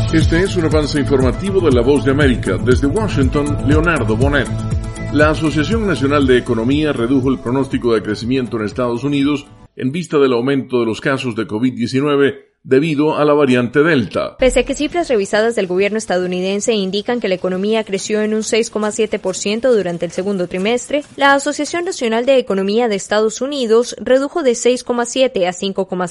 Este es un avance informativo de La Voz de América. Desde Washington, Leonardo Bonet. La Asociación Nacional de Economía redujo el pronóstico de crecimiento en Estados Unidos en vista del aumento de los casos de COVID-19 debido a la variante Delta. Pese a que cifras revisadas del gobierno estadounidense indican que la economía creció en un 6,7% durante el segundo trimestre, la Asociación Nacional de Economía de Estados Unidos redujo de 6,7 a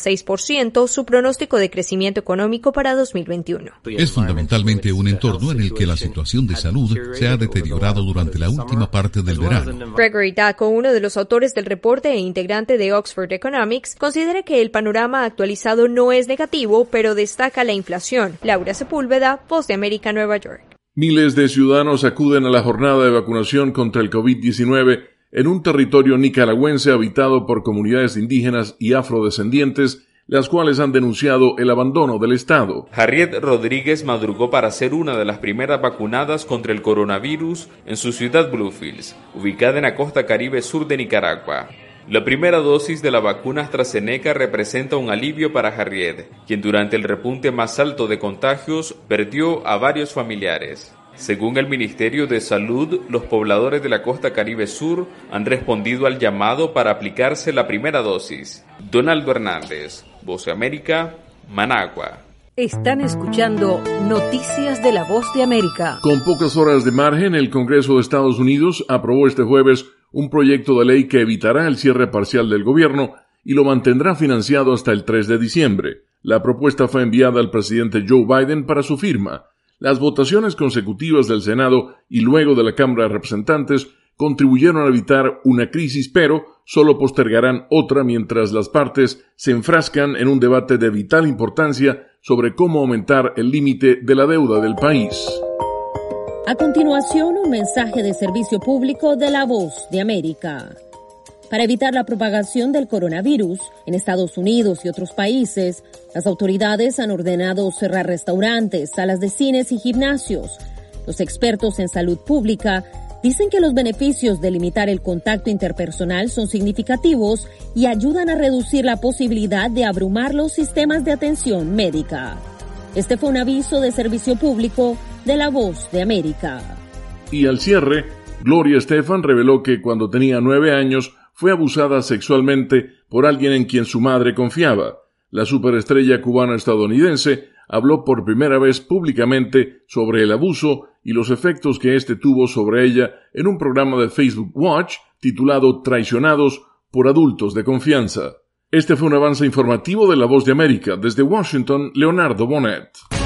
5,6% su pronóstico de crecimiento económico para 2021. Es fundamentalmente un entorno en el que la situación de salud se ha deteriorado durante la última parte del verano. Gregory Daco, uno de los autores del reporte e integrante de Oxford Economics, considera que el panorama actualizado no es negativo, pero destaca la inflación. Laura Sepúlveda, Voz de América, Nueva York. Miles de ciudadanos acuden a la jornada de vacunación contra el COVID-19 en un territorio nicaragüense habitado por comunidades indígenas y afrodescendientes, las cuales han denunciado el abandono del Estado. Harriet Rodríguez madrugó para ser una de las primeras vacunadas contra el coronavirus en su ciudad Bluefields, ubicada en la costa caribe sur de Nicaragua. La primera dosis de la vacuna AstraZeneca representa un alivio para Harriet, quien durante el repunte más alto de contagios perdió a varios familiares. Según el Ministerio de Salud, los pobladores de la costa Caribe Sur han respondido al llamado para aplicarse la primera dosis. Donaldo Hernández, Voz de América, Managua. Están escuchando Noticias de la Voz de América. Con pocas horas de margen, el Congreso de Estados Unidos aprobó este jueves un proyecto de ley que evitará el cierre parcial del gobierno y lo mantendrá financiado hasta el 3 de diciembre. La propuesta fue enviada al presidente Joe Biden para su firma. Las votaciones consecutivas del Senado y luego de la Cámara de Representantes contribuyeron a evitar una crisis, pero solo postergarán otra mientras las partes se enfrascan en un debate de vital importancia sobre cómo aumentar el límite de la deuda del país. A continuación, un mensaje de servicio público de La Voz de América. Para evitar la propagación del coronavirus en Estados Unidos y otros países, las autoridades han ordenado cerrar restaurantes, salas de cines y gimnasios. Los expertos en salud pública dicen que los beneficios de limitar el contacto interpersonal son significativos y ayudan a reducir la posibilidad de abrumar los sistemas de atención médica. Este fue un aviso de servicio público de La Voz de América. Y al cierre, Gloria Estefan reveló que cuando tenía 9 años fue abusada sexualmente por alguien en quien su madre confiaba. La superestrella cubano-estadounidense habló por primera vez públicamente sobre el abuso y los efectos que este tuvo sobre ella en un programa de Facebook Watch titulado Traicionados por adultos de confianza. Este fue un avance informativo de La Voz de América. Desde Washington, Leonardo Bonet.